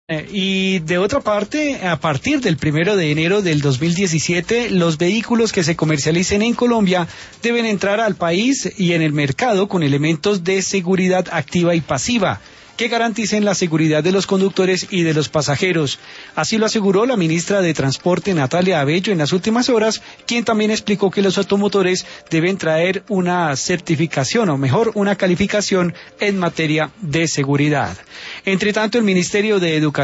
Y de otra parte, a partir del 1 de enero del 2017, los vehículos que se comercialicen en Colombia deben entrar al país y en el mercado con elementos de seguridad activa y pasiva que garanticen la seguridad de los conductores y de los pasajeros. Así lo aseguró la ministra de Transporte, Natalia Abello, en las últimas horas, quien también explicó que los automotores deben traer una certificación, o mejor, una calificación en materia de seguridad. Entre tanto, el Ministerio de Educación